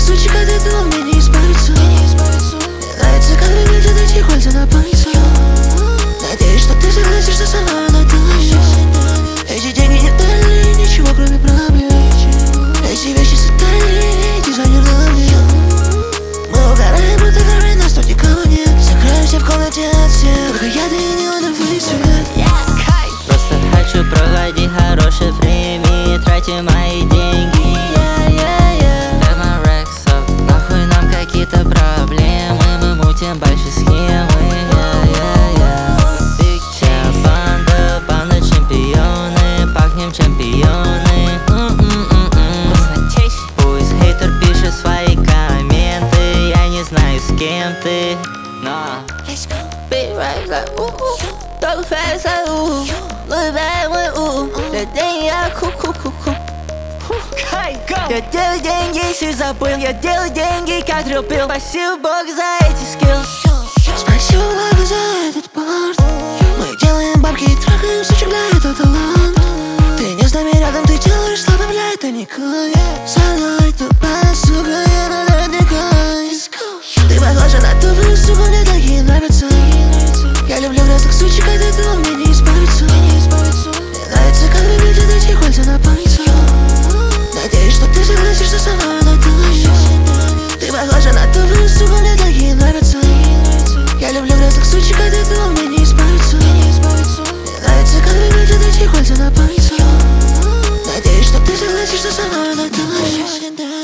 сучек, от этого мне не избавиться. Мне нравится, как выглядят эти кольца на пальцах. Надеюсь, что ты согласишься со мной на танец. Эти деньги не дали ничего, кроме проблем. Эти вещи создали дизайнер на мне. Мы угораем, будто горы, нас тут никого нет. Закроемся в комнате от всех, только я, ты и неоновый свет. Просто хочу проводить хорошее время и тратить мои деньги. Stack my racks up, нахуй нам какие-то проблемы. Мы мутим большие схемы. Вся банда чемпионы, пахнем чемпионы. Пусть хейтер пишет свои комменты, я не знаю, с кем ты, но big racks like talk fast like look back when the день я ку-ку-ку-ку. Я делаю деньги, если забыл, я делаю деньги, как трёпил. Спасибо Богу за эти skills. Спасибо Богу за этот порт. Мы делаем бабки и трахаем сучек, для этого талант. Ты не с нами рядом, ты делаешь слабо, бля, это не кайф. Со мной тупая сука, я надыхай. Ты похожа на тупую суку, мне такие нравятся. Я люблю грязных сучек, от этого мне не избавиться. Мне нравится, как выглядят эти кольца на пальцах. Надеюсь, что ты согласишься со мной на танец. Ты похожа на тупую суку, мне такие нравятся. Я люблю грязных сучек, от этого мне не избавиться. Мне нравится, как выглядят эти кольца на пальцах. Надеюсь, что ты согласишься со мной на танец.